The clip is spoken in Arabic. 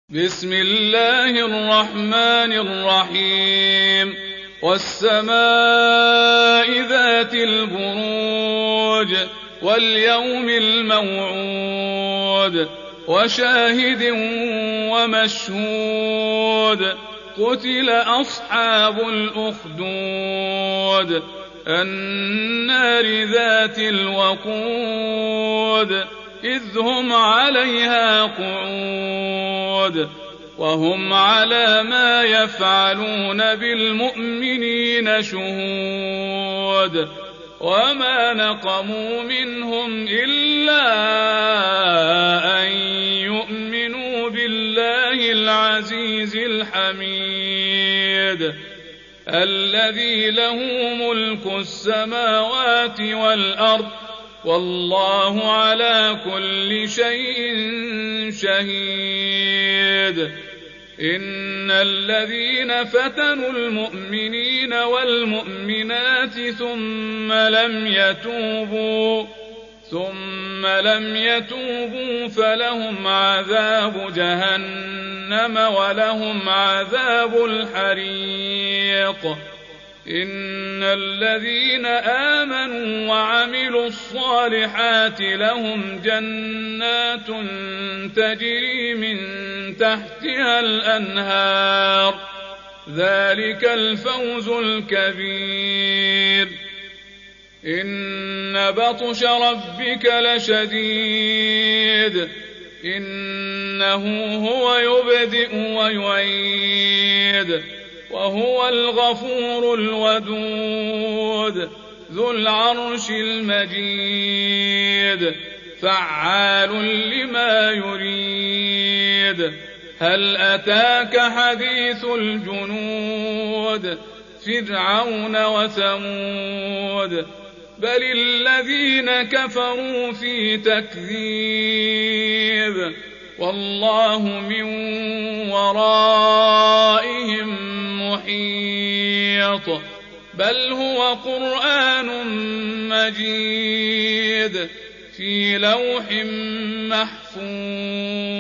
بسم الله الرحمن الرحيم والسماء ذات البروج واليوم الموعود وشاهد ومشهود قتل أصحاب الأخدود النار ذات الوقود إذ هم عليها قعود وهم على ما يفعلون بالمؤمنين شهود وما نقموا منهم إلا أن يؤمنوا بالله العزيز الحميد الذي له ملك السماوات والأرض والله على كل شيء شهيد إن الذين فتنوا المؤمنين والمؤمنات ثم لم يتوبوا فلهم عذاب جهنم ولهم عذاب الحريق إن الذين آمنوا وعملوا الصالحات لهم جنات تجري من تحتها الأنهار ذلك الفوز الكبير إن بطش ربك لشديد إنه هو يبدئ ويعيد وهو الغفور الودود ذو العرش المجيد فعال لما يريد هل أتاك حديث الجنود فرعون وثمود بل الذين كفروا في تكذيب والله من ورائهم محيط بل هو قرآن مجيد في لوح محفوظ